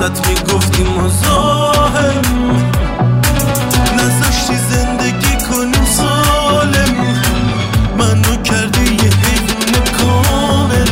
واسط میگفتی مزاحم، نذاشتی زندگی کنیم سالم، منو کردی یه حیوان کامل.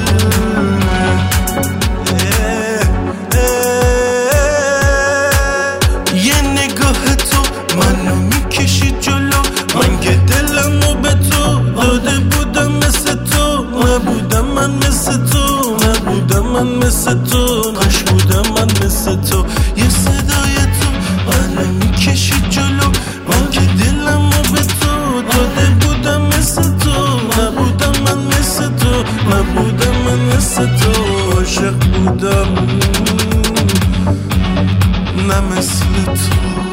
یه نگاه تو منو میکشی جلو، من که دلمو به تو داده بودم، مثل تو نبودم من، مثل تو نبودم من، مثل تو کاش بودم من، مثل تو. یه صدای تو منو میکشی جلو، من که دلمو به تو داده بودم، مثل تو نبودم من، مثل تو نبودم من، مثل تو عاشق بودم نه مثل تو.